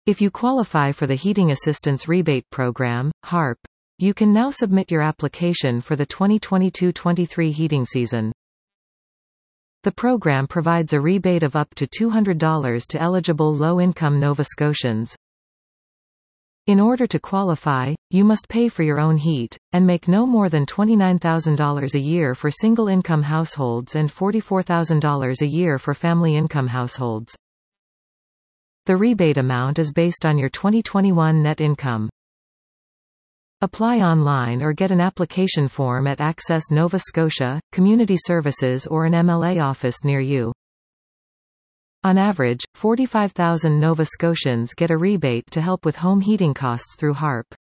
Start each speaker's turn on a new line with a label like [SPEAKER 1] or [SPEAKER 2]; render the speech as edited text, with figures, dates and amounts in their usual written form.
[SPEAKER 1] If you qualify for the Heating Assistance Rebate Program, HARP, you can now submit your application for the 2022-23 heating season. The program provides a rebate of up to $200 to eligible low-income Nova Scotians. In order to qualify, you must pay for your own heat, and make no more than $29,000 a year for single-income households and $44,000 a year for family income households. The rebate amount is based on your 2021 net income. Apply online or get an application form at Access Nova Scotia, Community Services or an MLA office near you. On average, 45,000 Nova Scotians get a rebate to help with home heating costs through HARP.